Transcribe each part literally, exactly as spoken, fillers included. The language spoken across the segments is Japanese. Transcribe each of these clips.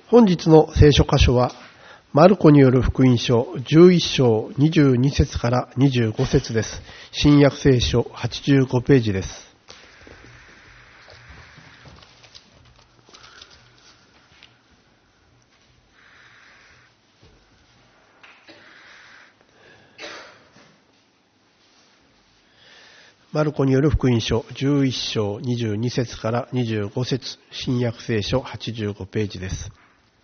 本日の聖書箇所は、マルコによる福音書じゅういっ章にじゅうに節からにじゅうご節です。新約聖書はちじゅうごページです。マルコによる福音書じゅういっ章にじゅうに節からにじゅうご節、新約聖書はちじゅうごページです。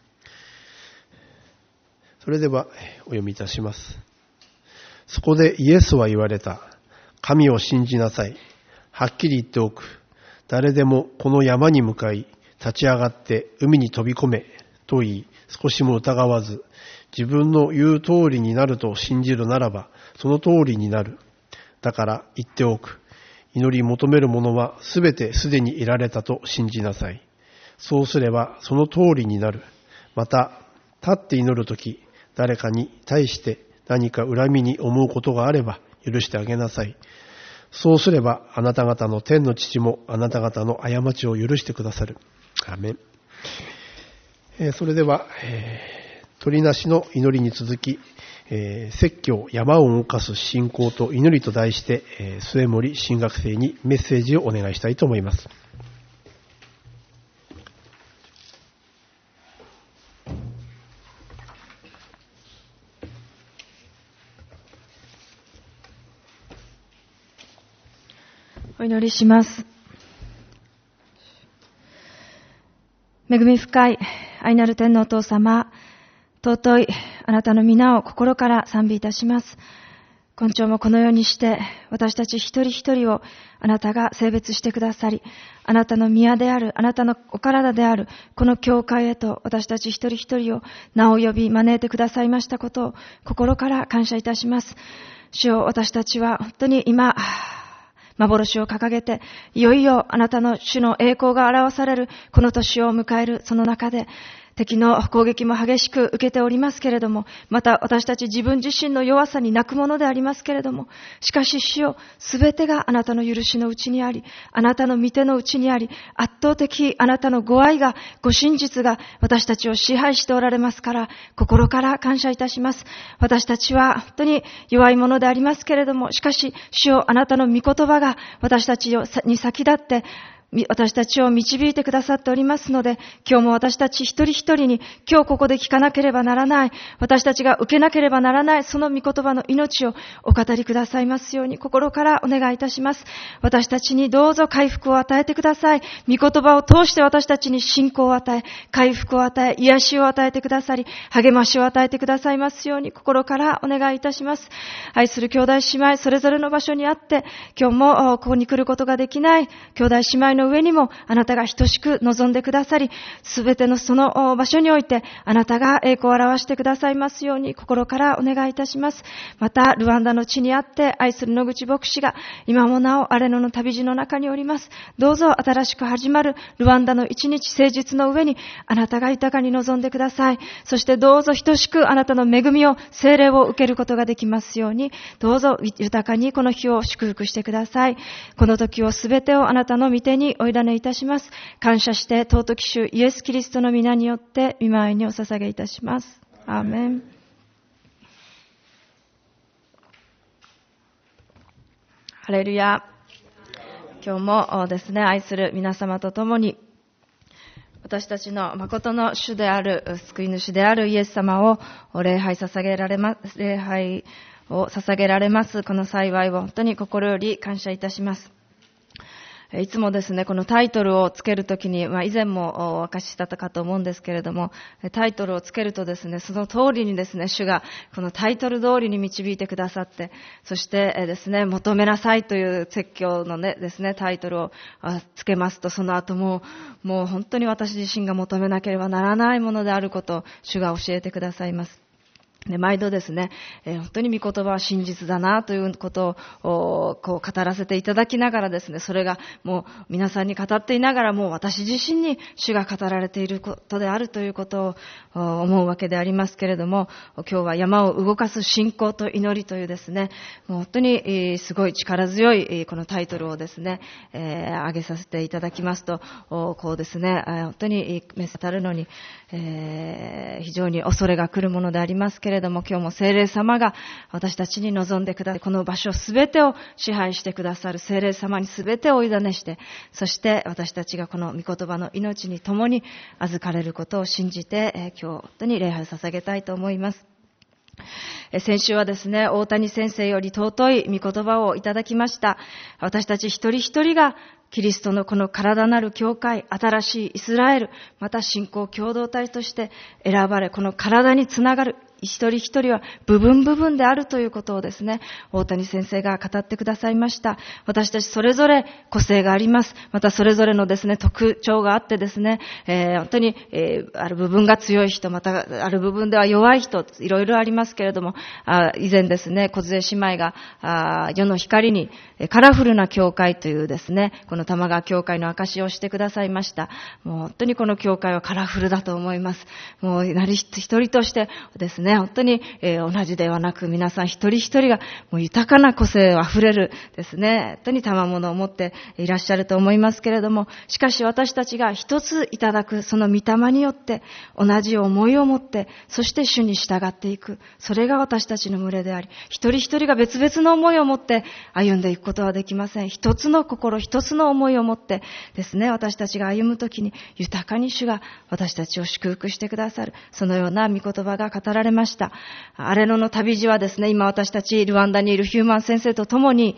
それではお読みいたします。そこでイエスは言われた。神を信じなさい。はっきり言っておく。誰でもこの山に向かい、立ち上がって海に飛び込めと言い、少しも疑わず、自分の言う通りになると信じるならば、その通りになる。だから言っておく。祈り求めるものはすべてすでに得られたと信じなさい。そうすればその通りになる。また、立って祈るとき、誰かに対して何か恨みに思うことがあれば許してあげなさい。そうすればあなた方の天の父もあなた方の過ちを許してくださる。アーメン。えー、それでは、えー、鳥なしの祈りに続き、えー、説教山を動かす信仰と祈りと題して、えー、末森新学生にメッセージをお願いしたいと思います。 お祈りします。恵み深い愛なる天のお父様、尊いあなたの皆を心から賛美いたします。今朝もこのようにして私たち一人一人をあなたが性別してくださり、あなたの宮である、あなたのお体であるこの教会へと私たち一人一人を名を呼び招いてくださいましたことを心から感謝いたします。主よ、私たちは本当に今幻を掲げて、いよいよあなたの主の栄光が表されるこの年を迎えるその中で、敵の攻撃も激しく受けておりますけれども、また私たち自分自身の弱さに泣くものでありますけれども、しかし主よ、すべてがあなたの許しのうちにあり、あなたの御手のうちにあり、圧倒的あなたのご愛が、ご真実が私たちを支配しておられますから、心から感謝いたします。私たちは本当に弱いものでありますけれども、しかし主よ、あなたの御言葉が私たちに先立って私たちを導いてくださっておりますので、今日も私たち一人一人に今日ここで聞かなければならない、私たちが受けなければならないその御言葉の命をお語りくださいますように心からお願いいたします。私たちにどうぞ回復を与えてください。御言葉を通して私たちに信仰を与え、回復を与え、癒しを与えてくださり、励ましを与えてくださいますように心からお願いいたします。愛する兄弟姉妹それぞれの場所にあって、今日もここに来ることができない兄弟姉妹のの上にもあなたが等しく望んでくださり、すべてのその場所においてあなたが栄光を表してくださいますように心からお願いいたします。またルワンダの地にあって愛する野口牧師が今もなお荒野の旅路の中におります。どうぞ新しく始まるルワンダの一日誠実の上にあなたが豊かに望んでください。そしてどうぞ等しくあなたの恵みを、聖霊を受けることができますように、どうぞ豊かにこの日を祝福してください。この時をすべてをあなたの御手にお委ねいたします。感謝して尊き主イエスキリストの皆によって御前にお捧げいたします。アーメン。ハレルヤ。今日もですね、愛する皆様と共に私たちの誠の主である、救い主であるイエス様を礼拝捧げられます、礼拝を捧げられますこの幸いを本当に心より感謝いたします。いつもですね、このタイトルをつけるときに、まあ以前もお明かししたかと思うんですけれども、タイトルをつけるとですね、その通りにですね、主がこのタイトル通りに導いてくださって、そしてですね、求めなさいという説教のね、ですね、タイトルをつけますと、その後も、もう本当に私自身が求めなければならないものであることを主が教えてくださいます。 で毎度ですね、えー、本当に御言葉は真実だなということをこう語らせていただきながらですね、それがもう皆さんに語っていながらもう私自身に主が語られていることであるということを思うわけでありますけれども、今日は山を動かす信仰と祈りというですね、もう本当にすごい力強いこのタイトルをですね、えー、挙げさせていただきますと、こうですね、本当に召されるのに、えー、非常に恐れが来るものでありますけれども、今日も聖霊様が私たちに望んでください、この場所すべてを支配してくださる聖霊様にすべてをお委ねして、そして私たちがこの御言葉の命に共に預かれることを信じて、えー、今日本当に礼拝を捧げたいと思います。先週はですね、大谷先生より尊い御言葉をいただきました。私たち一人一人がキリストのこの体なる教会、新しいイスラエル、また信仰共同体として選ばれ、この体につながる一人一人は部分部分であるということをですね、大谷先生が語ってくださいました。私たちそれぞれ個性があります。またそれぞれのですね、特徴があってですね、えー、本当に、えー、ある部分が強い人、またある部分では弱い人、いろいろありますけれども、あ以前ですね、小杖姉妹があ世の光にカラフルな教会というですね、この玉川教会の証しをしてくださいました。もう本当にこの教会はカラフルだと思います。もう何一人としてですね、本当に、えー、同じではなく、皆さん一人一人がもう豊かな個性あふれるですね、本当に賜物を持っていらっしゃると思いますけれども、しかし私たちが一ついただくその御霊によって同じ思いを持って、そして主に従っていく、それが私たちの群れであり、一人一人が別々の思いを持って歩んでいくことはできません。一つの心、一つの思いを持ってですね、私たちが歩むときに豊かに主が私たちを祝福してくださる、そのような御言葉が語られました。アレノの旅路はですね、今私たちルワンダにいるヒューマン先生と共に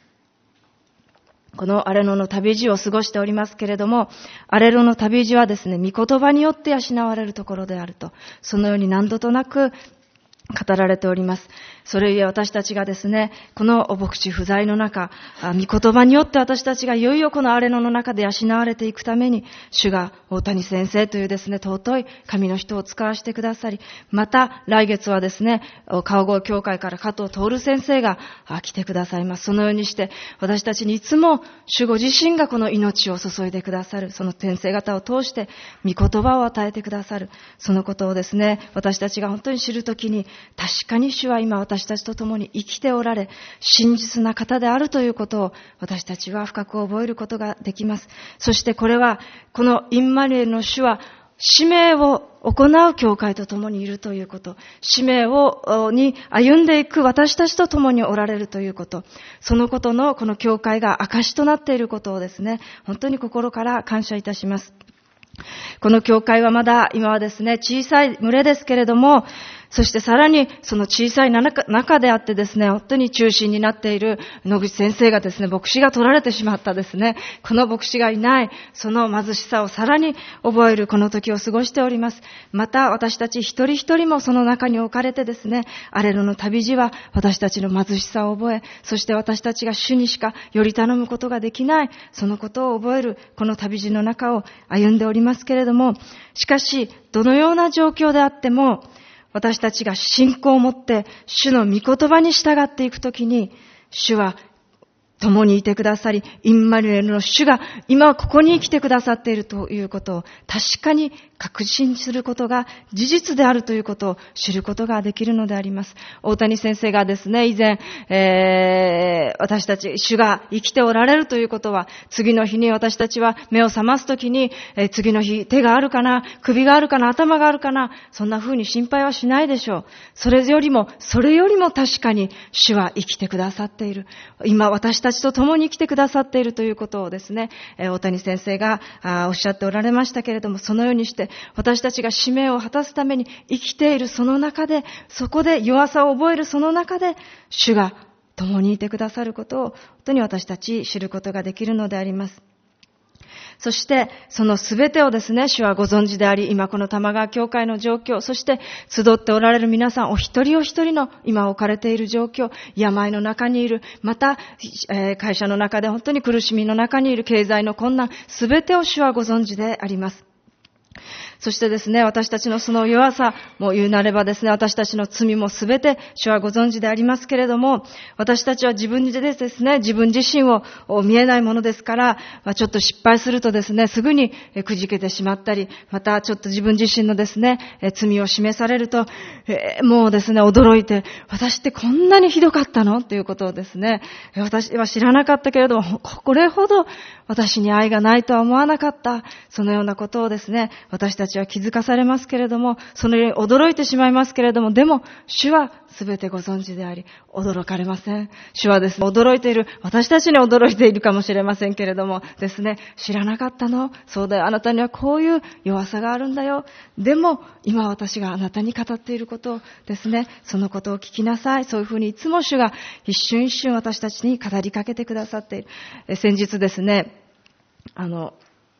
このアレノの旅路を過ごしておりますけれども、アレノの旅路はですね、御言葉によって養われるところであると、そのように何度となく語られております。それゆえ私たちがですね、この牧師不在の中、御言葉によって私たちがいよいよこのアレノの中で養われていくために、主が大谷先生というですね、尊い神の人を使わせてくださり、また来月はですね、川越教会から加藤徹先生が来てくださいます。そのようにして私たちにいつも主ご自身がこの命を注いでくださる、その先生方を通して御言葉を与えてくださる、そのことをですね、私たちが本当に知るときに、確かに主は今私たちと共に生きておられ、真実な方であるということを私たちは深く覚えることができます。そしてこれは、このインマニュエルの主は使命を行う教会と共にいるということ、使命をに歩んでいく私たちと共におられるということ、そのことのこの教会が証となっていることをですね、本当に心から感謝いたします。この教会はまだ今はですね、小さい群れですけれども、そしてさらにその小さい中であってですね、本当に中心になっている野口先生がですね、牧師が取られてしまったですね、この牧師がいない、その貧しさをさらに覚えるこの時を過ごしております。また私たち一人一人もその中に置かれてですね、アレノの旅路は私たちの貧しさを覚え、そして私たちが主にしかより頼むことができない、そのことを覚えるこの旅路の中を歩んでおりますけれども、しかしどのような状況であっても、私たちが信仰を持って主の御言葉に従っていくときに、主は共にいてくださり、インマニュエルの主が今ここに生きてくださっているということを確かに確信することが事実であるということを知ることができるのであります。大谷先生がですね、以前、えー、私たち主が生きておられるということは、次の日に私たちは目を覚ますときに、えー、次の日手があるかな、首があるかな、頭があるかな、そんな風に心配はしないでしょう。それよりもそれよりも確かに主は生きてくださっている、今私たちと共に生きてくださっているということをですね、えー、大谷先生がおっしゃっておられましたけれども、そのようにして私たちが使命を果たすために生きているその中で、そこで弱さを覚えるその中で、主が共にいてくださることを本当に私たち知ることができるのであります。そしてそのすべてをですね、主はご存知であり、今この玉川教会の状況、そして集っておられる皆さんお一人お一人の今置かれている状況、病の中にいる、また、えー、会社の中で本当に苦しみの中にいる、経済の困難、すべてを主はご存知であります。 そしてですね、私たちのその弱さも言うなればですね、私たちの罪もすべて主はご存知でありますけれども、私たちは自分でですね、自分自身を見えないものですから、まあ、ちょっと失敗するとですね、すぐにくじけてしまったり、またちょっと自分自身のですね、罪を示されると、えー、もうですね、驚いて、私ってこんなにひどかったのということをですね、私は知らなかったけれども、これほど私に愛がないとは思わなかった。そのようなことをですね、私たちは気づかされますけれども、そのように驚いてしまいますけれども、でも、主はすべてご存知であり、驚かれません。主はですね、驚いている、私たちに驚いているかもしれませんけれどもですね、知らなかったの？そうだよ、あなたにはこういう弱さがあるんだよ。でも、今私があなたに語っていることをですね、そのことを聞きなさい。そういうふうにいつも主が一瞬一瞬私たちに語りかけてくださっている。え先日ですね、あの、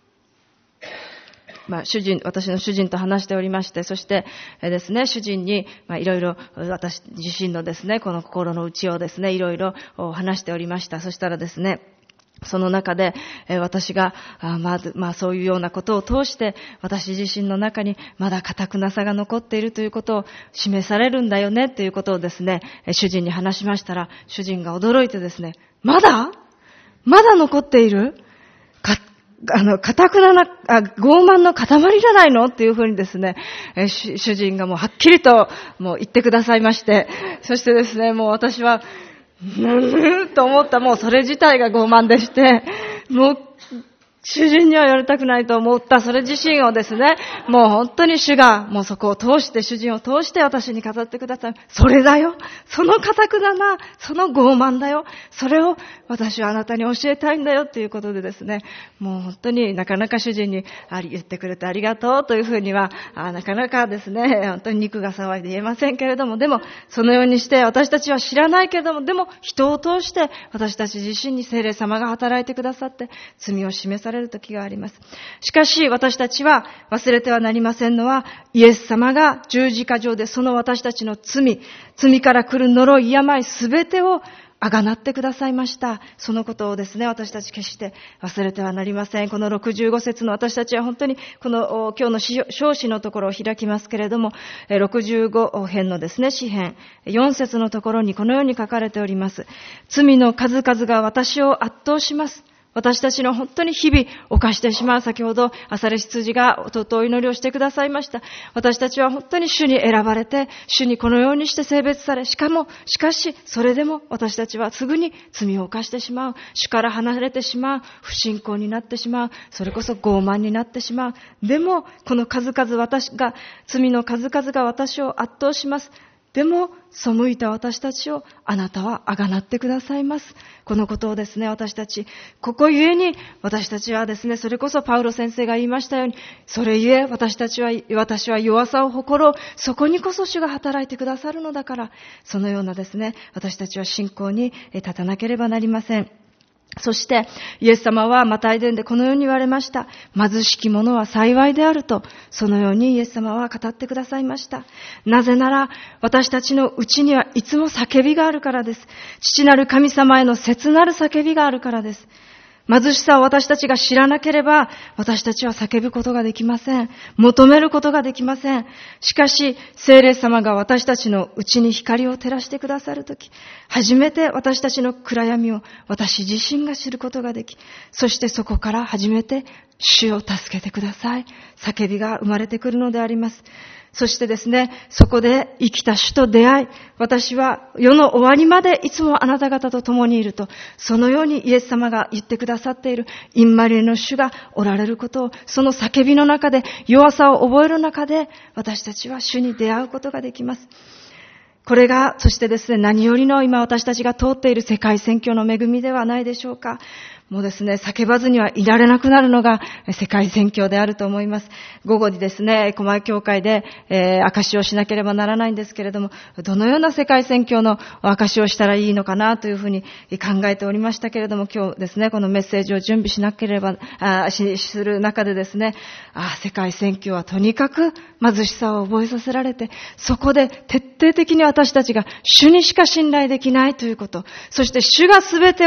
まあ、主人、私の主人と話しておりまして、そしてえですね、主人に、まあ、いろいろ私自身のですね、この心の内をですね、いろいろ話しておりました。そしたらですね、その中で、え私が、あまあ、まあ、そういうようなことを通して、私自身の中にまだ堅くなさが残っているということを示されるんだよね、ということをですね、主人に話しましたら、主人が驚いてですね、まだまだ残っているか、あの、堅くなな、あ、傲慢の塊じゃないのっていうふうにですね、え主人がもうはっきりともう言ってくださいまして、そしてですね、もう私は、ぬーと思った、もうそれ自体が傲慢でして、もう、主人には言われたくないと思った、それ自身をですね、もう本当に主が、もうそこを通して、主人を通して私に語ってください。それだよ。その固くだな。その傲慢だよ。それを私はあなたに教えたいんだよっていうことでですね、もう本当になかなか主人にあり言ってくれてありがとうというふうには、あなかなかですね、本当に肉が騒いで言えませんけれども、でもそのようにして私たちは知らないけれども、でも人を通して私たち自身に聖霊様が働いてくださって、罪を示される時があります。しかし私たちは忘れてはなりませんのは、イエス様が十字架上でその私たちの罪、罪から来る呪い、病すべてをあがなってくださいました。そのことをですね、私たち決して忘れてはなりません。このろくじゅうご節の私たちは本当にこの今日の唱詞のところを開きますけれども、ろくじゅうご編のですね、詩編よん節のところにこのように書かれております。罪の数々が私を圧倒します。私たちの本当に日々犯してしまう、先ほど朝レ羊がお祈りをしてくださいました。私たちは本当に主に選ばれて、主にこのようにして性別され、しかも、しかし、それでも私たちはすぐに罪を犯してしまう、主から離れてしまう、不信仰になってしまう、それこそ傲慢になってしまう。でも、この数々私が、罪の数々が私を圧倒します。でも、背いた私たちをあなたはあがなってくださいます。このことをですね、私たち、ここゆえに私たちはですね、それこそパウロ先生が言いましたように、それゆえ私たちは、私は弱さを誇ろう。そこにこそ主が働いてくださるのだから、そのようなですね、私たちは信仰に立たなければなりません。そして、イエス様はマタイ伝でこのように言われました。貧しき者は幸いであると、そのようにイエス様は語ってくださいました。なぜなら、私たちのうちにはいつも叫びがあるからです。父なる神様への切なる叫びがあるからです。貧しさを私たちが知らなければ、私たちは叫ぶことができません。求めることができません。しかし、聖霊様が私たちのうちに光を照らしてくださるとき、初めて私たちの暗闇を私自身が知ることができ、そしてそこから初めて主を助けてください。叫びが生まれてくるのであります。そしてですね、そこで生きた主と出会い、私は世の終わりまでいつもあなた方と共にいると、そのようにイエス様が言ってくださっているインマリエの主がおられることを、その叫びの中で、弱さを覚える中で、私たちは主に出会うことができます。これが、そしてですね、何よりの今私たちが通っている世界宣教の恵みではないでしょうか。もうですね、叫ばずにはいられなくなるのが世界宣教であると思います。午後にですね、狛江教会で、えー、証しをしなければならないんですけれども、どのような世界宣教の証しをしたらいいのかなというふうに考えておりましたけれども、今日ですね、このメッセージを準備しなければ、あし、する中でですね、あ世界宣教はとにかく貧しさを覚えさせられて、そこで徹底的に私たちが主にしか信頼できないということ、そして主がすべてを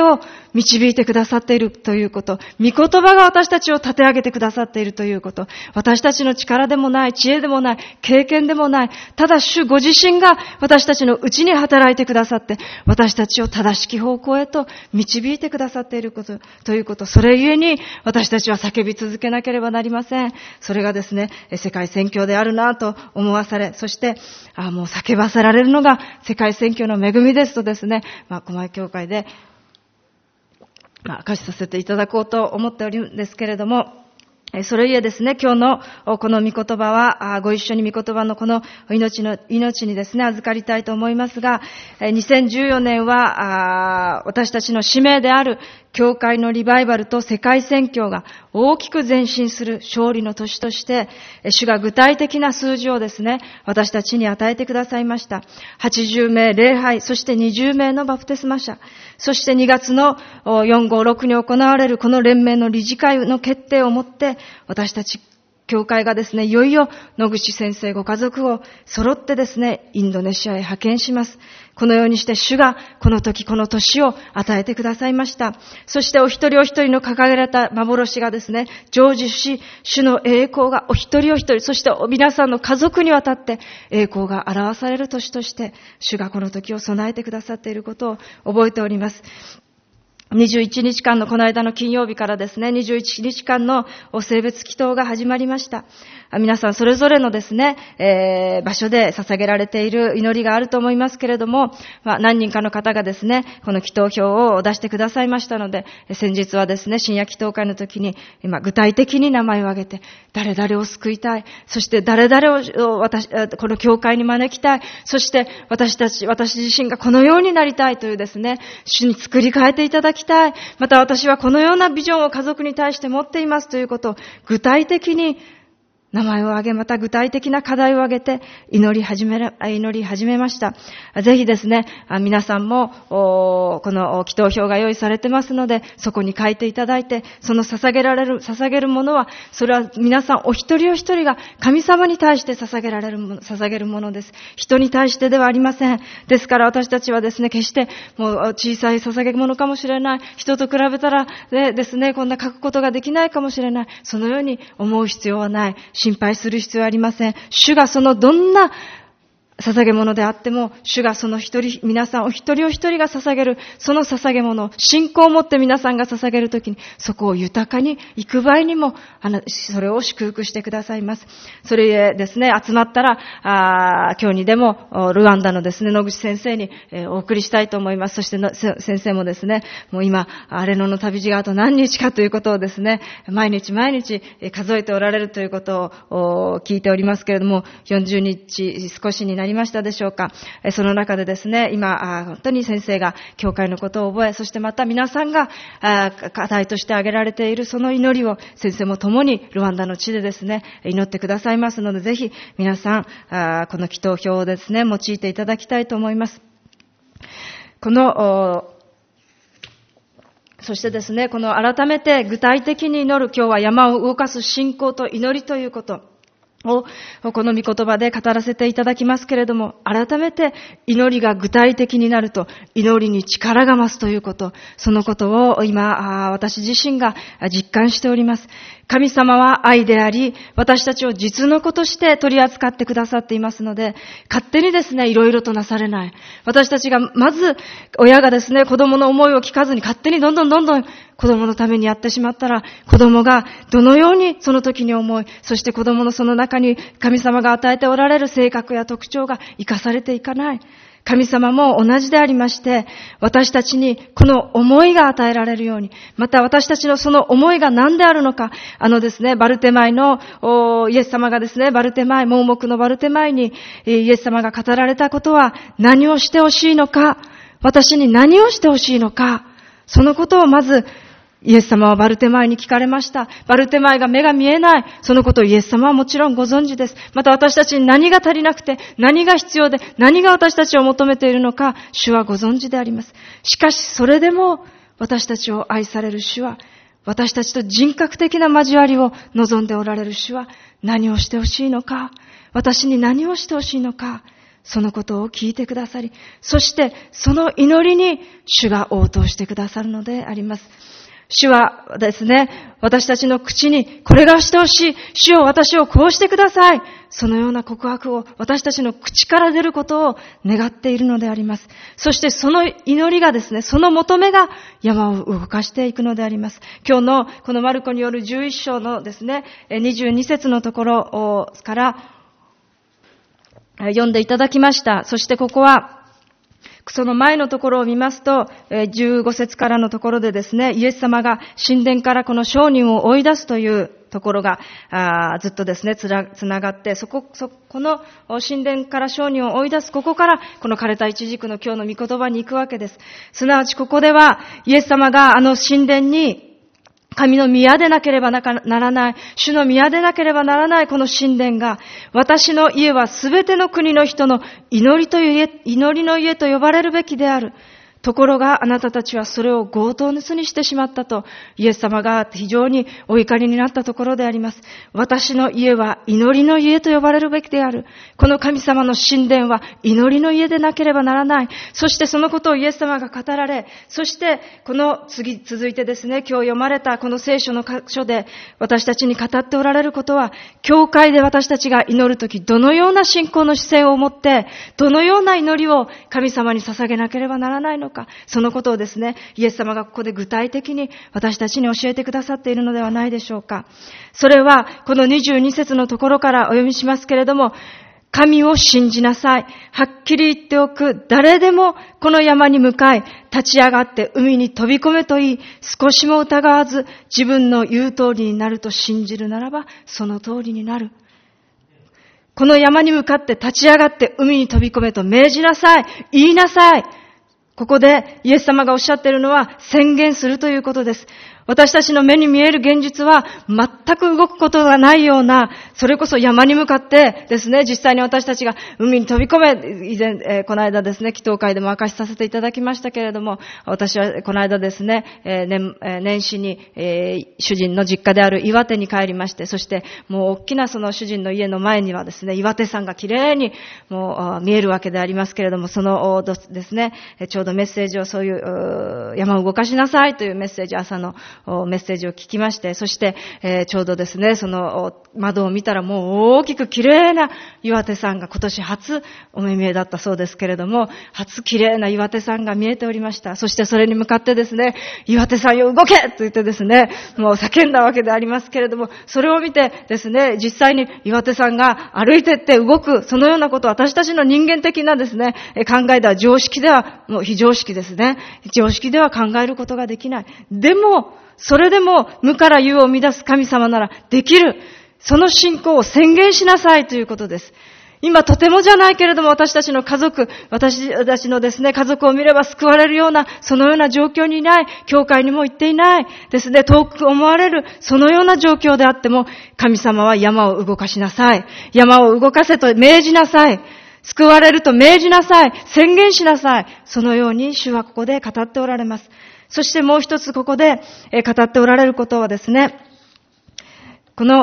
導いてくださっているということ、御言葉が私たちを立て上げてくださっているということ、私たちの力でもない、知恵でもない、経験でもない、ただ主ご自身が私たちのうちに働いてくださって、私たちを正しき方向へと導いてくださっていることということ、それゆえに私たちは叫び続けなければなりません。それがですね、世界宣教であるなと思わされ、そして、あもう叫ばせられるのが世界宣教の恵みですとですね、まあ、狛江教会で、まあ、明かしさせていただこうと思っておるんですけれども、それゆえですね、今日のこの御言葉は、ご一緒に御言葉のこの命の、命にですね、預かりたいと思いますが、にせんじゅうよねんは、私たちの使命である教会のリバイバルと世界宣教が大きく前進する勝利の年として、主が具体的な数字をですね、私たちに与えてくださいました。はちじゅうめい礼拝、そしてにじゅうめいのバプテスマ者、そしてにがつのよん、ご、ろくに行われるこの連盟の理事会の決定をもって、私たち教会がですね、いよいよ野口先生ご家族を揃ってですね、インドネシアへ派遣します。このようにして主がこの時この年を与えてくださいました。そしてお一人お一人の掲げられた幻がですね、成就し、主の栄光がお一人お一人、そして皆さんの家族にわたって栄光が表される年として、主がこの時を備えてくださっていることを覚えております。にじゅういちにちかんのこの間の金曜日からですね、にじゅういちにちかんの聖別祈祷が始まりました。皆さんそれぞれのですね、えー、場所で捧げられている祈りがあると思いますけれども、まあ、何人かの方がですね、この祈祷表を出してくださいましたので、先日はですね、深夜祈祷会の時に、今具体的に名前を挙げて、誰々を救いたい、そして誰々を私、この教会に招きたい、そして私たち、私自身がこのようになりたいというですね、主に作り変えていただきたい。また私はこのようなビジョンを家族に対して持っていますということを具体的に名前を挙げ、また具体的な課題を挙げて祈り始めら、祈り始めました。ぜひですね、皆さんも、この祈祷表が用意されてますので、そこに書いていただいて、その捧げられる、捧げるものは、それは皆さんお一人お一人が神様に対して捧げられるもの、捧げるものです。人に対してではありません。ですから私たちはですね、決してもう小さい捧げ物かもしれない。人と比べたら、ね、ですね、こんな書くことができないかもしれない。そのように思う必要はない。心配する必要はありません。主がそのどんな捧げ物であっても、主がその一人、皆さんお一人お一人が捧げる、その捧げ物を、信仰を持って皆さんが捧げるときに、そこを豊かに、幾倍にも、あの、それを祝福してくださいます。それですね、集まったら、あ今日にでも、ルワンダのですね、野口先生に、えー、お送りしたいと思います。そしての、先生もですね、もう今、アレノの旅路があと何日かということをですね、毎日毎日数えておられるということを聞いておりますけれども、よんじゅうにち少しになりましたでしょうか。その中でですね、今、本当に先生が教会のことを覚え、そしてまた皆さんが課題として挙げられているその祈りを先生も共にルワンダの地でですね、祈ってくださいますので、ぜひ皆さん、この祈祷表をですね、用いていただきたいと思います。この、そしてですね、この改めて具体的に祈る、今日は山を動かす信仰と祈りということ。をこの御言葉で語らせていただきますけれども、改めて祈りが具体的になると祈りに力が増すということ、そのことを今私自身が実感しております。神様は愛であり、私たちを実の子として取り扱ってくださっていますので、勝手にですね、いろいろとなされない。私たちがまず親がですね、子供の思いを聞かずに勝手にどんどんどんどん子供のためにやってしまったら、子供がどのようにその時に思い、そして子供のその中に神様が与えておられる性格や特徴が生かされていかない。神様も同じでありまして、私たちにこの思いが与えられるように、また私たちのその思いが何であるのか、あのですね、バルテマイのイエス様がですね、バルテマイ、盲目のバルテマイにイエス様が語られたことは何をしてほしいのか、私に何をしてほしいのか、そのことをまずイエス様はバルテマイに聞かれました。バルテマイが目が見えない。そのことをイエス様はもちろんご存知です。また私たちに何が足りなくて、何が必要で、何が私たちを求めているのか、主はご存知であります。しかしそれでも私たちを愛される主は、私たちと人格的な交わりを望んでおられる主は、何をしてほしいのか、私に何をしてほしいのか、 そのことを聞いてくださり、そしてその祈りに主が応答してくださるのであります。主はですね、私たちの口にこれがしてほしい、主よ私をこうしてください、そのような告白を私たちの口から出ることを願っているのであります。そしてその祈りがですね、その求めが山を動かしていくのであります。今日のこのマルコによるじゅういっ章のですね、にじゅうに節のところから読んでいただきました。そしてここはその前のところを見ますと、じゅうご節からのところでですね、イエス様が神殿からこの商人を追い出すというところがあずっとですねつな、つながって、そこ、そこの神殿から商人を追い出す、ここからこの枯れたイチジクの今日の御言葉に行くわけです。すなわちここではイエス様があの神殿に神の宮でなければならない、主の宮でなければならないこの神殿が、私の家はすべての国の人の祈りという家、祈りの家と呼ばれるべきである。ところがあなたたちはそれを強盗盗にしてしまったと、イエス様が非常にお怒りになったところであります。私の家は祈りの家と呼ばれるべきである。この神様の神殿は祈りの家でなければならない。そしてそのことをイエス様が語られ、そしてこの次続いてですね、今日読まれたこの聖書の箇所で私たちに語っておられることは、教会で私たちが祈るときどのような信仰の姿勢を持って、どのような祈りを神様に捧げなければならないのか、そのことをですね、イエス様がここで具体的に私たちに教えてくださっているのではないでしょうか。それはこのにじゅうに節のところからお読みしますけれども、神を信じなさい。はっきり言っておく。誰でもこの山に向かい、立ち上がって海に飛び込めといい。少しも疑わず、自分の言う通りになると信じるならば、その通りになる。この山に向かって立ち上がって海に飛び込めと命じなさい。言いなさい。ここでイエス様がおっしゃっているのは宣言するということです。私たちの目に見える現実は全く動くことがないような、それこそ山に向かってですね、実際に私たちが海に飛び込め、以前、えー、この間ですね、祈祷会でも明かしさせていただきましたけれども、私はこの間ですね、えー、年、えー、年始に、えー、主人の実家である岩手に帰りまして、そしてもう大きなその主人の家の前にはですね、岩手山がきれいにもう見えるわけでありますけれども、そのですね、ちょうどメッセージをそういう山を動かしなさいというメッセージ、朝のメッセージを聞きまして、そして、えー、ちょうどですね、その窓を見たらもう大きく綺麗な岩手山が今年初お目見えだったそうですけれども、初綺麗な岩手山が見えておりました。そしてそれに向かってですね、岩手山よ動けと言ってですね、もう叫んだわけでありますけれども、それを見てですね、実際に岩手山が歩いてって動く、そのようなことを私たちの人間的なですね、考えでは常識ではもう非常識ですね。常識では考えることができない。でも、それでも無から有を生み出す神様ならできる。その信仰を宣言しなさいということです。今とてもじゃないけれども私たちの家族、私たちのですね、家族を見れば救われるような、そのような状況にいない、教会にも行っていないですね、遠く思われる、そのような状況であっても、神様は山を動かしなさい。山を動かせと命じなさい。救われると命じなさい。宣言しなさい。そのように主はここで語っておられます。そしてもう一つここで語っておられることはですね、この、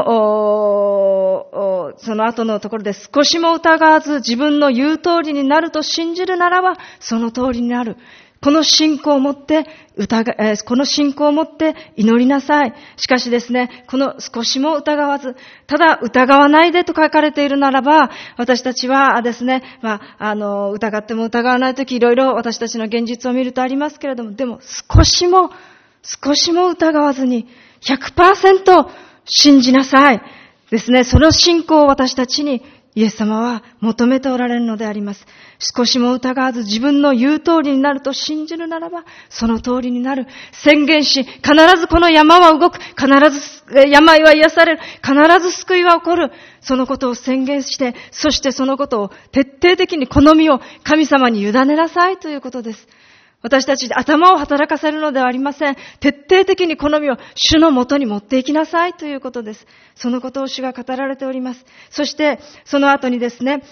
その後のところで少しも疑わず自分の言う通りになると信じるならばその通りになる。この信仰を持って疑、この信仰を持って祈りなさい。しかしですね、この少しも疑わず、ただ疑わないでと書かれているならば、私たちはですね、まあ、あの、疑っても疑わないときいろいろ私たちの現実を見るとありますけれども、でも少しも、少しも疑わずに ひゃくパーセント 信じなさい。ですね、その信仰を私たちにイエス様は求めておられるのであります。少しも疑わず自分の言う通りになると信じるならば、その通りになる。宣言し、必ずこの山は動く。必ず病は癒される。必ず救いは起こる。そのことを宣言して、そしてそのことを徹底的に好みを神様に委ねなさいということです。私たちで頭を働かせるのではありません。徹底的に好みを主のもとに持っていきなさいということです。そのことを主が語られております。そしてその後にですね、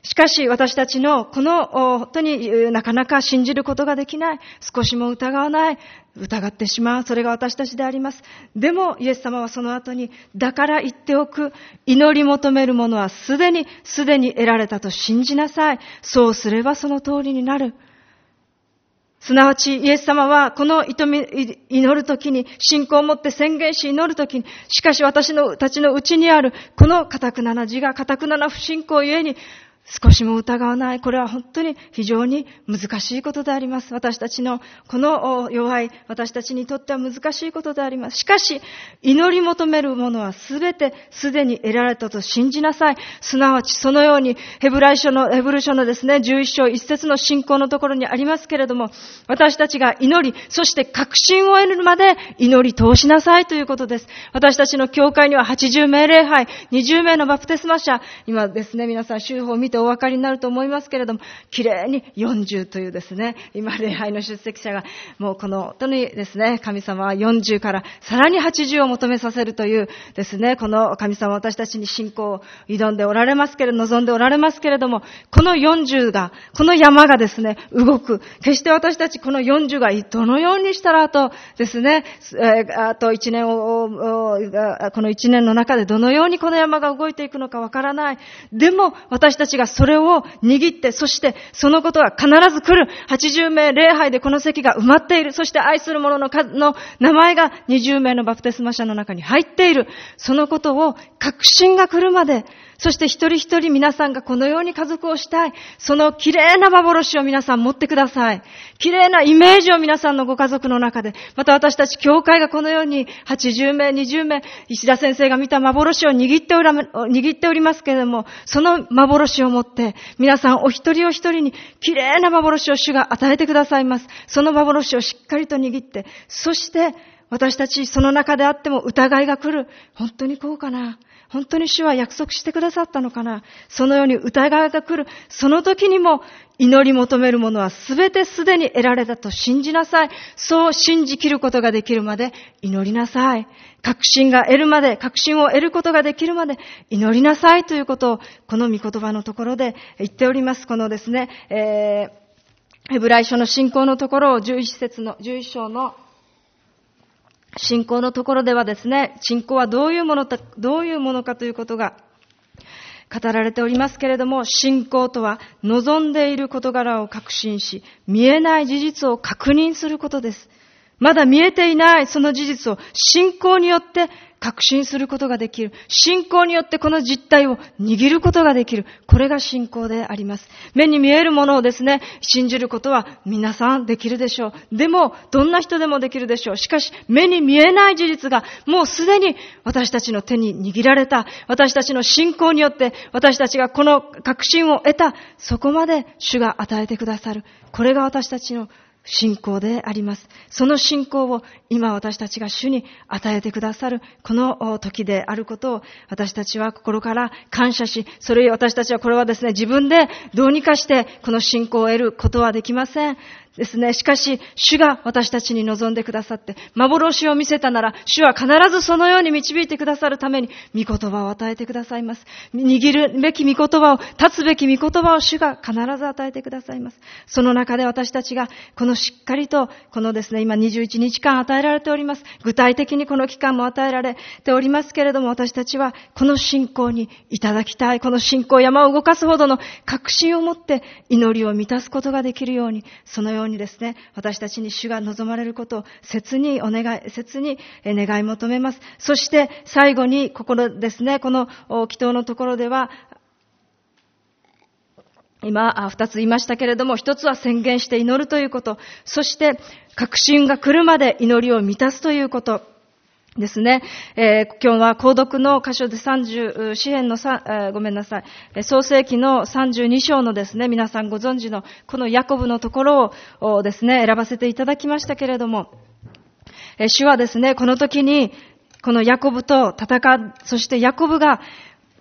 しかし私たちのこの本当になかなか信じることができない、少しも疑わない、疑ってしまう、それが私たちであります。でもイエス様はその後に、だから言っておく、祈り求めるものはすでにすでに得られたと信じなさい。そうすればその通りになる。すなわちイエス様はこの祈るときに、信仰を持って宣言し祈るときに、しかし私のたちのうちにあるこの堅くなな自我、堅くなな不信仰ゆえに少しも疑わない。これは本当に非常に難しいことであります。私たちのこの弱い私たちにとっては難しいことであります。しかし祈り求めるものはすべてすでに得られたと信じなさい。すなわちそのようにヘブライ書のヘブル書のですねじゅういっ章いち節の信仰のところにありますけれども、私たちが祈り、そして確信を得るまで祈り通しなさいということです。私たちの教会にははちじゅう名礼拝、にじゅう名のバプテスマ者、今ですね皆さん週報を見てお分かりになると思いますけれども、きれいによんじゅうというですね、今礼拝の出席者がもうこの本当にですね、神様はよんじゅうからさらにはちじゅうを求めさせるというですね、この神様は私たちに信仰を挑んでおられますけれど、望んでおられますけれども、このよんじゅうが、この山がですね、動く。決して私たちこのよんじゅうがどのようにしたらあとですね、あといちねんを、このいちねんの中でどのようにこの山が動いていくのかわからない。でも私たちがそれを握って、そしてそのことが必ず来る。はちじゅう名礼拝でこの席が埋まっている。そして愛する者の数の名前がにじゅう名のバプテスマ者の中に入っている。そのことを確信が来るまで、そして一人一人皆さんがこのように家族をしたい。その綺麗な幻を皆さん持ってください。綺麗なイメージを皆さんのご家族の中で、また私たち教会がこのようにはちじゅう名、にじゅう名、石田先生が見た幻を握っておら、握っておりますけれども、その幻を持って皆さんお一人お一人に綺麗な幻を主が与えてくださいます。その幻をしっかりと握って、そして私たちその中であっても疑いが来る。本当にこうかな、本当に主は約束してくださったのかな、そのように疑いが来る。その時にも祈り求めるものはすべてすでに得られたと信じなさい。そう信じきることができるまで祈りなさい。確信が得るまで、確信を得ることができるまで祈りなさいということをこの御言葉のところで言っております。このですね、えー、ヘブライ書の信仰のところをじゅういち節のじゅういち章の信仰のところではですね、信仰はどういうものか、どういうものかということが語られておりますけれども、信仰とは望んでいる事柄を確信し、見えない事実を確認することです。まだ見えていないその事実を信仰によって確信することができる。信仰によってこの実態を握ることができる。これが信仰であります。目に見えるものをですね、信じることは皆さんできるでしょう。でも、どんな人でもできるでしょう。しかし、目に見えない事実がもうすでに私たちの手に握られた。私たちの信仰によって私たちがこの確信を得た。そこまで主が与えてくださる。これが私たちの信仰であります。その信仰を今私たちが主に与えてくださるこの時であることを私たちは心から感謝し、それを私たちはこれはですね、自分でどうにかしてこの信仰を得ることはできません。ですね。しかし、主が私たちに望んでくださって、幻を見せたなら、主は必ずそのように導いてくださるために、御言葉を与えてくださいます。握るべき御言葉を、立つべき御言葉を主が必ず与えてくださいます。その中で私たちが、このしっかりと、このですね、今にじゅういちにちかん与えられております。具体的にこの期間も与えられておりますけれども、私たちは、この信仰にいただきたい。この信仰、山を動かすほどの確信を持って、祈りを満たすことができるように、そのようににですね、私たちに主が望まれることを切にお願い、切に願い求めます。そして最後にここですね、この祈祷のところでは、今二つ言いましたけれども、一つは宣言して祈るということ、そして確信が来るまで祈りを満たすということですね。えー、今日は購読の箇所でさんじゅう、詩編のさ、えー、ごめんなさい、創世記のさんじゅうに章のですね、皆さんご存知のこのヤコブのところをですね、選ばせていただきましたけれども、えー、主はですね、この時にこのヤコブと戦う、そしてヤコブが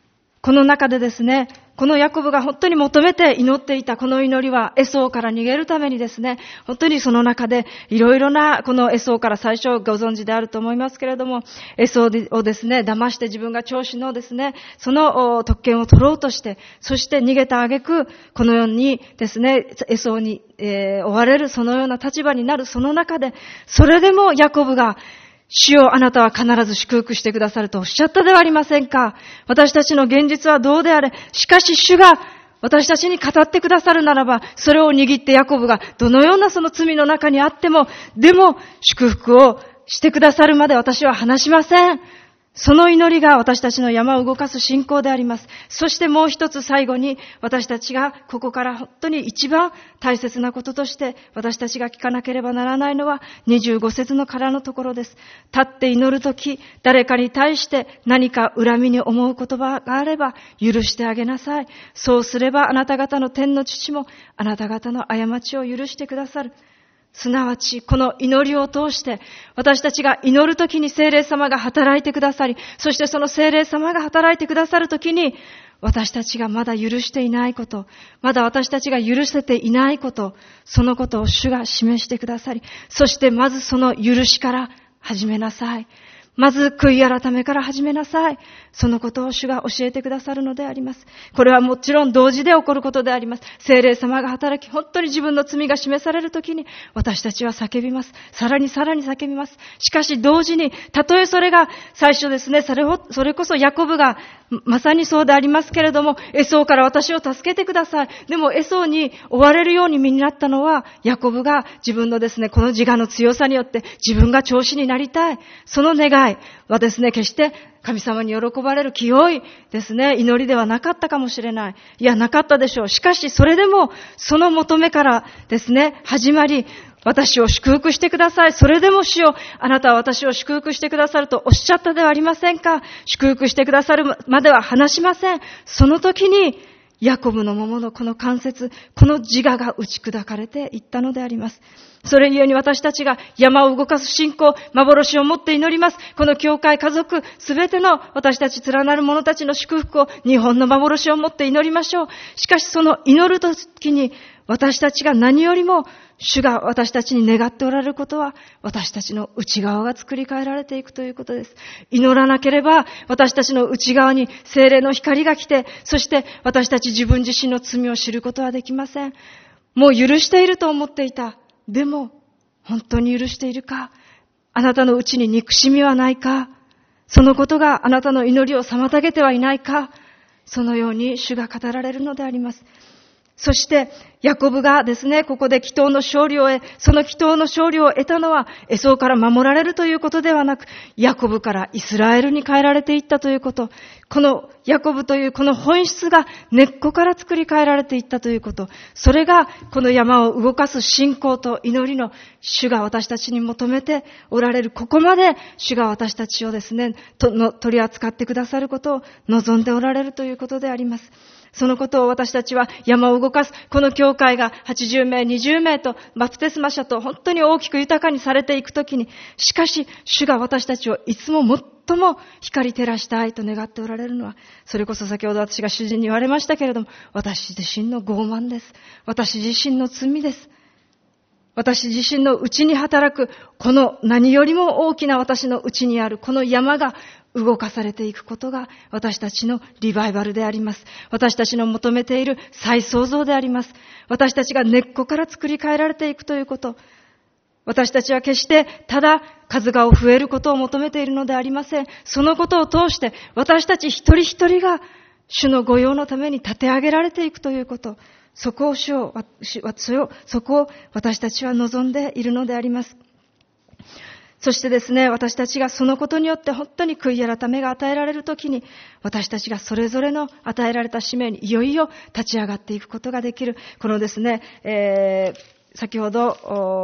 この中でですね、このヤコブが本当に求めて祈っていたこの祈りはエソーから逃げるためにですね、本当にその中でいろいろなこのエソーから最初ご存知であると思いますけれども、エソーをですね、騙して自分が長子のですね、その特権を取ろうとして、そして逃げた挙句、このようにですね、エソーに、えー、追われるそのような立場になるその中で、それでもヤコブが主よ、あなたは必ず祝福してくださるとおっしゃったではありませんか。私たちの現実はどうであれ、しかし主が私たちに語ってくださるならば、それを握ってヤコブがどのようなその罪の中にあっても、でも祝福をしてくださるまで私は離しません。その祈りが私たちの山を動かす信仰であります。そしてもう一つ最後に、私たちがここから本当に一番大切なこととして私たちが聞かなければならないのはにじゅうご節のからのところです。立って祈るとき、誰かに対して何か恨みに思う言葉があれば許してあげなさい。そうすればあなた方の天の父もあなた方の過ちを許してくださる。すなわち、この祈りを通して、私たちが祈るときに聖霊様が働いてくださり、そしてその聖霊様が働いてくださるときに、私たちがまだ許していないこと、まだ私たちが許せていないこと、そのことを主が示してくださり、そしてまずその許しから始めなさい。まず悔い改めから始めなさい。そのことを主が教えてくださるのであります。これはもちろん同時で起こることであります。聖霊様が働き、本当に自分の罪が示されるときに、私たちは叫びます。さらにさらに叫びます。しかし同時に、たとえそれが最初ですね、それを、それこそヤコブが、まさにそうでありますけれども、エソーから私を助けてください。でもエソーに追われるように身になったのは、ヤコブが自分のですね、この自我の強さによって自分が長子になりたい。その願いはですね、決して神様に喜ばれる清いですね、祈りではなかったかもしれない。いや、なかったでしょう。しかし、それでも、その求めからですね、始まり、私を祝福してください。それでも主よ、あなたは私を祝福してくださるとおっしゃったではありませんか。祝福してくださるまでは離しません。その時に、ヤコブの桃のこの関節、この自我が打ち砕かれていったのであります。それゆえに私たちが山を動かす信仰、幻を持って祈ります。この教会、家族、すべての私たち連なる者たちの祝福を、日本の幻を持って祈りましょう。しかしその祈るときに、私たちが何よりも主が私たちに願っておられることは、私たちの内側が作り変えられていくということです。祈らなければ私たちの内側に聖霊の光が来て、そして私たち自分自身の罪を知ることはできません。もう許していると思っていた。でも本当に許しているか、あなたのうちに憎しみはないか、そのことがあなたの祈りを妨げてはいないか、そのように主が語られるのであります。そして、ヤコブがですね、ここで祈祷の勝利を得、その祈祷の勝利を得たのは、エソーから守られるということではなく、ヤコブからイスラエルに変えられていったということ、このヤコブというこの本質が根っこから作り変えられていったということ、それがこの山を動かす信仰と祈りの主が私たちに求めておられる、ここまで主が私たちをですね、との取り扱ってくださることを望んでおられるということであります。そのことを私たちは山を動かす、この教会がはちじゅうめい、にじゅうめいとバプテスマ者と本当に大きく豊かにされていくときに、しかし主が私たちをいつも最も光照らしたいと願っておられるのは、それこそ先ほど私が主人に言われましたけれども、私自身の傲慢です。私自身の罪です。私自身の内に働く、この何よりも大きな私の内にあるこの山が動かされていくことが私たちのリバイバルであります。私たちの求めている再創造であります。私たちが根っこから作り変えられていくということ。私たちは決してただ数が増えることを求めているのではありません。そのことを通して私たち一人一人が主の御用のために立て上げられていくということ。そこを主を、そこを私たちは望んでいるのであります。そしてですね、私たちがそのことによって本当に悔い改めが与えられるときに、私たちがそれぞれの与えられた使命にいよいよ立ち上がっていくことができる。このですね、えー、先ほど、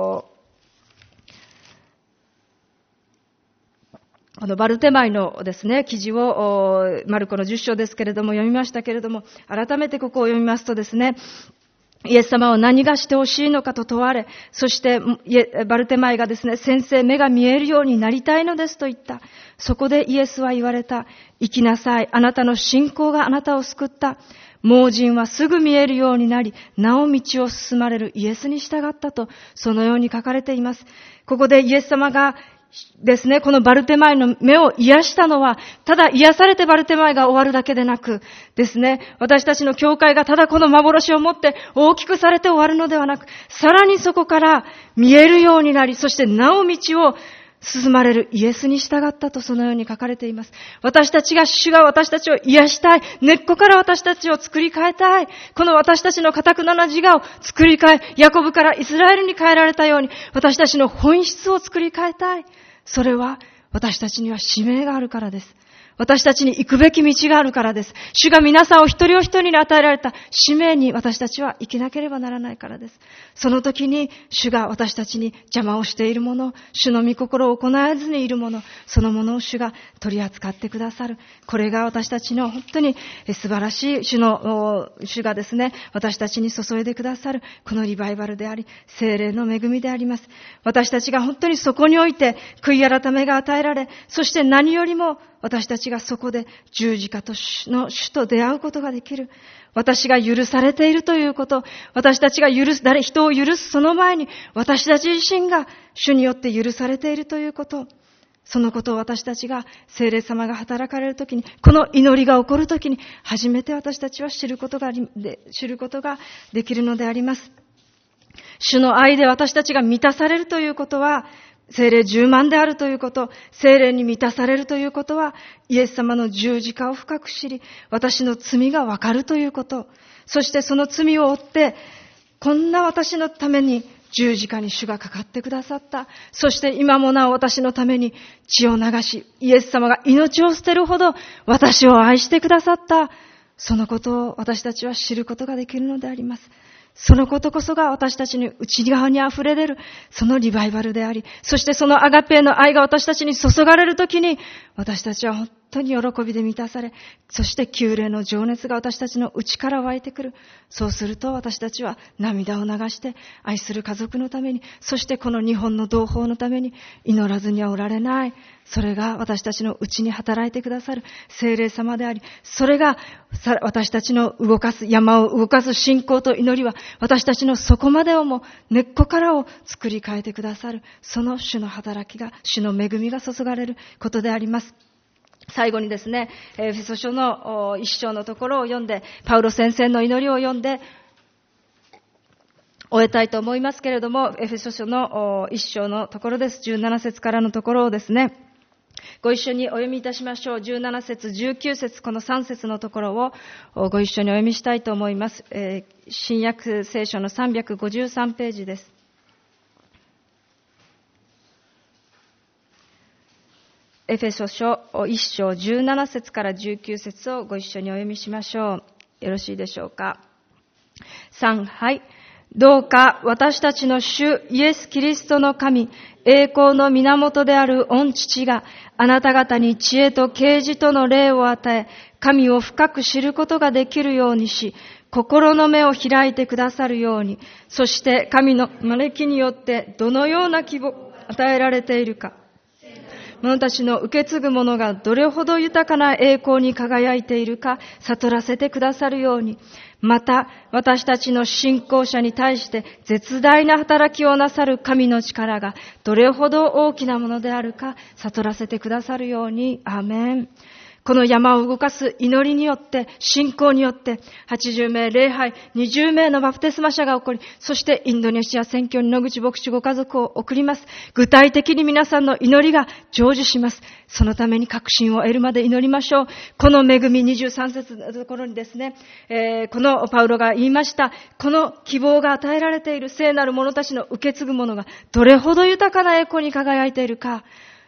このバルテマイのですね、記事を、マルコのじゅっ章ですけれども読みましたけれども、改めてここを読みますとですね、 イエス様は何がしてほしいのかと問われ、そしてバルテマイがですね、先生、目が見えるようになりたいのですと言った。そこでイエスは言われた。行きなさい。あなたの信仰があなたを救った。盲人はすぐ見えるようになり、なお道を進まれるイエスに従ったと、そのように書かれています。ここでイエス様がですね、このバルテマイの目を癒したのは、ただ癒されてバルテマイが終わるだけでなくですね、私たちの教会がただこの幻を持って大きくされて終わるのではなく、さらにそこから見えるようになり、そしてなお道を進まれるイエスに従ったと、そのように書かれています。私たちが、主が私たちを癒したい。根っこから私たちを作り変えたい。この私たちの堅くなな自我を作り変え、ヤコブからイスラエルに変えられたように、私たちの本質を作り変えたい。それは私たちには使命があるからです。私たちに行くべき道があるからです。主が皆さんを一人お一人に与えられた使命に私たちは生きなければならないからです。その時に主が私たちに邪魔をしているもの、主の御心を行えずにいるもの、そのものを主が取り扱ってくださる。これが私たちの本当に素晴らしい主の、主がですね、私たちに注いでくださるこのリバイバルであり、聖霊の恵みであります。私たちが本当にそこにおいて悔い改めが与えられ、そして何よりも私たちがそこで十字架の主と出会うことができる。私が許されているということ、私たちが許す、誰、人を許すその前に、私たち自身が主によって許されているということ、そのことを私たちが聖霊様が働かれるときに、この祈りが起こるときに、初めて私たちは知ることが、知ることができるのであります。主の愛で私たちが満たされるということは、聖霊充満であるということ、聖霊に満たされるということは、イエス様の十字架を深く知り、私の罪がわかるということ、そしてその罪を負って、こんな私のために十字架に主がかかってくださった。そして今もなお私のために血を流し、イエス様が命を捨てるほど私を愛してくださった。そのことを私たちは知ることができるのであります。そのことこそが私たちに内側に溢れ出る、そのリバイバルであり、そしてそのアガペーの愛が私たちに注がれるときに、私たちは本当に喜びで満たされ、そして旧霊の情熱が私たちの内から湧いてくる。そうすると私たちは涙を流して、愛する家族のために、そしてこの日本の同胞のために祈らずにはおられない。それが私たちの内に働いてくださる聖霊様であり、それが私たちの動かす、山を動かす信仰と祈りは、私たちの底までをも根っこからを作り変えてくださる、その主の働きが、主の恵みが注がれることであります。最後にですね、エフェソ書の一章のところを読んで、パウロ先生の祈りを読んで終えたいと思いますけれども、エフェソ書の一章のところです。じゅうなな節からのところをですね、ご一緒にお読みいたしましょう。じゅうなな節、じゅうきゅう節、このさん節のところをご一緒にお読みしたいと思います。えー、新約聖書のさんびゃくごじゅうさんページです。エフェソ書いっ章じゅうなな節からじゅうきゅう節をご一緒にお読みしましょう。よろしいでしょうか。さん、はい。どうか私たちの主イエス・キリストの神、栄光の源である御父があなた方に知恵と啓示との霊を与え、神を深く知ることができるようにし、心の目を開いてくださるように、そして神の招きによってどのような希望を与えられているか、者たちの受け継ぐものがどれほど豊かな栄光に輝いているか悟らせてくださるように、また私たちの信仰者に対して絶大な働きをなさる神の力がどれほど大きなものであるか悟らせてくださるように。アーメン。この山を動かす祈りによって、信仰によって、はちじゅうめい礼拝、にじゅうめいのバプテスマ者が起こり、そしてインドネシア宣教に野口牧師ご家族を送ります。具体的に皆さんの祈りが成就します。そのために確信を得るまで祈りましょう。この恵みにじゅうさん節のところにですね、えー、このパウロが言いました、この希望が与えられている聖なる者たちの受け継ぐものがどれほど豊かな栄光に輝いているか、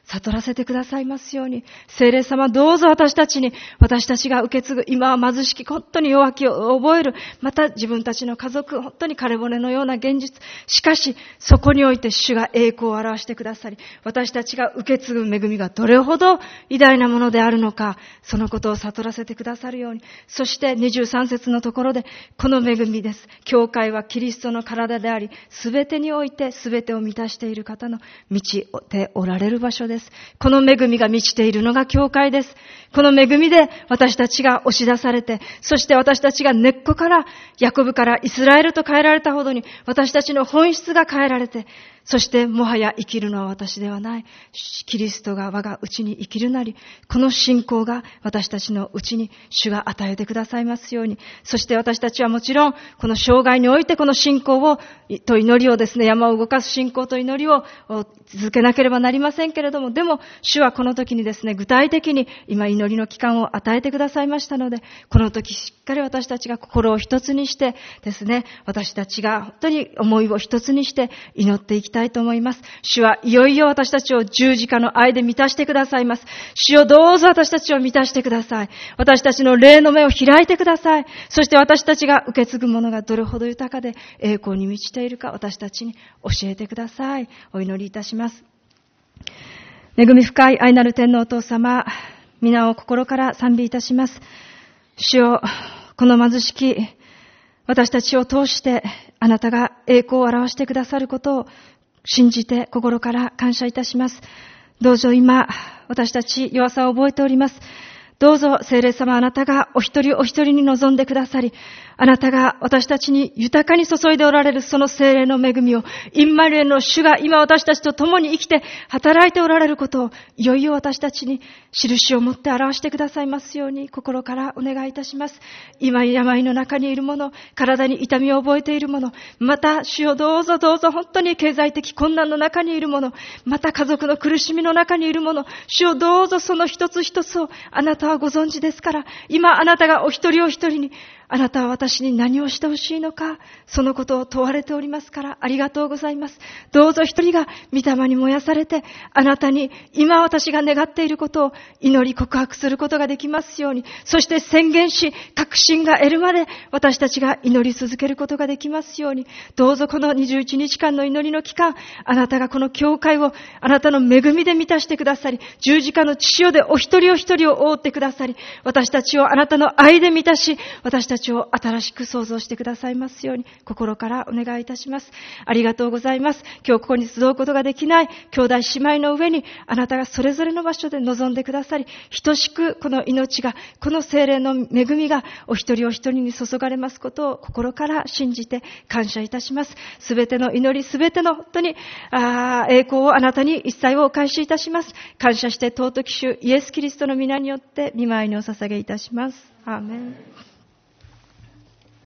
悟らせてくださいますように。聖霊様、どうぞ私たちに、私たちが受け継ぐ、今は貧しき、本当に弱気を覚える、また自分たちの家族、本当に枯れ骨のような現実。しかし、そこにおいて主が栄光を表してくださり、私たちが受け継ぐ恵みがどれほど偉大なものであるのか、そのことを悟らせてくださるように。そしてにじゅうさん節のところで、この恵みです。教会はキリストの体であり、すべてにおいてすべてを満たしている方の満ちておられる場所です。この恵みが満ちているのが教会です。この恵みで私たちが押し出されて、そして私たちが根っこから、ヤコブからイスラエルと変えられたほどに、私たちの本質が変えられて、そしてもはや生きるのは私ではない。キリストが我が内に生きるなり、この信仰が私たちの内に主が与えてくださいますように。そして私たちはもちろん、この生涯においてこの信仰を、と祈りをですね、山を動かす信仰と祈りを続けなければなりませんけれども、でも主はこの時にですね、具体的に今祈りの期間を与えてくださいましたので、この時しっかり私たちが心を一つにしてですね、私たちが本当に思いを一つにして祈っていきたいと思います。主はいよいよ私たちを十字架の愛で満たしてくださいます。主よ、どうぞ私たちを満たしてください。私たちの霊の目を開いてください。そして私たちが受け継ぐものがどれほど豊かで栄光に満ちているか、私たちに教えてください。お祈りいたします。恵み深い愛なる天のお父様、皆を心から賛美いたします。主よ、この貧しき私たちを通してあなたが栄光を表してくださることを信じて心から感謝いたします。どうぞ今、私たち弱さを覚えております。どうぞ聖霊様、あなたがお一人お一人に臨んでくださり、あなたが私たちに豊かに注いでおられるその聖霊の恵みを、インマヌエルの主が今私たちと共に生きて働いておられることを、いよいよ私たちに印を持って表してくださいますように心からお願いいたします。今病の中にいる者、体に痛みを覚えている者、また主よ、どうぞどうぞ本当に経済的困難の中にいる者、また家族の苦しみの中にいる者、主よ、どうぞその一つ一つをあなたはご存知ですから、今あなたがお一人お一人に、あなたは私に何をしてほしいのか、そのことを問われておりますから、ありがとうございます。どうぞ一人が御霊に燃やされて、あなたに今私が願っていることを祈り告白することができますように、そして宣言し、確信が得るまで私たちが祈り続けることができますように、どうぞこのにじゅういちにちかんの祈りの期間、あなたがこの教会をあなたの恵みで満たしてくださり、十字架の血潮でお一人お一人を覆ってくださり、私たちをあなたの愛で満たし、私たちを新しく創造してくださいますように心からお願いいたします。ありがとうございます。今日ここに集うことができない兄弟姉妹の上にあなたがそれぞれの場所で臨んでくださり、等しくこの命が、この聖霊の恵みがお一人お一人に注がれますことを心から信じて感謝いたします。すべての祈り、すべての本当にあ栄光をあなたに一切をお返しいたします。感謝して尊き主イエスキリストの皆によって御前にお捧げいたします。アーメン。